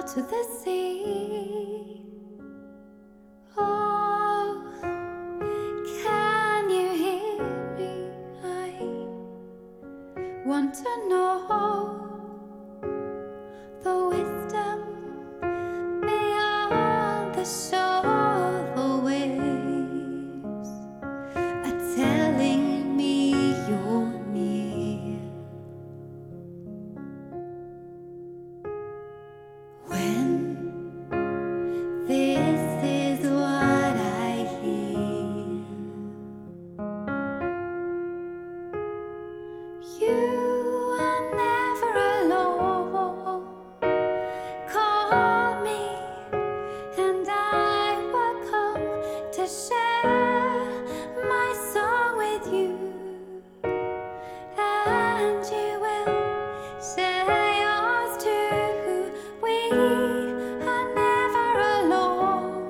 to the sea. Oh, can you hear me? I want to know the wisdom beyond the shore. The waves are telling me you're near. When this is what I hear, you are never alone. Call me and I will come to share my song with you, and you will share yours too. We are never alone,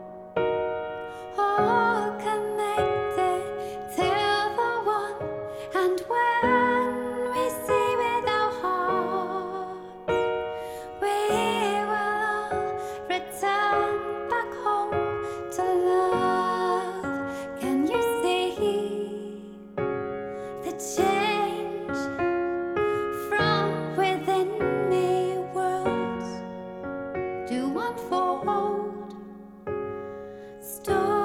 all connected till the one. And when we see with our hearts, we will all return back home to love. Can you see the change from within me? Worlds do unfold, stories